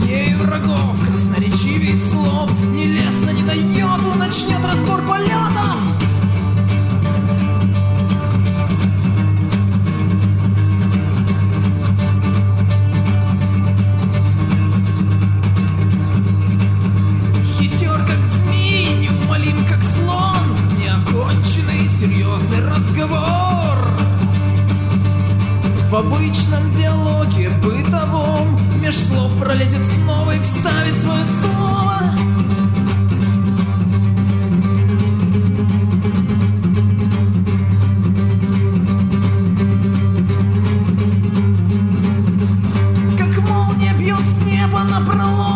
страшнее врагов, красноречивей слов, нелестно не на йоту начнет разбор полетов. Хитер как змей, неумолим как слон, неоконченный серьезный разговор. В обычном диалоге бытовом меж слов пролезет снова и вставит свое слово. Как молния бьет с неба напролом,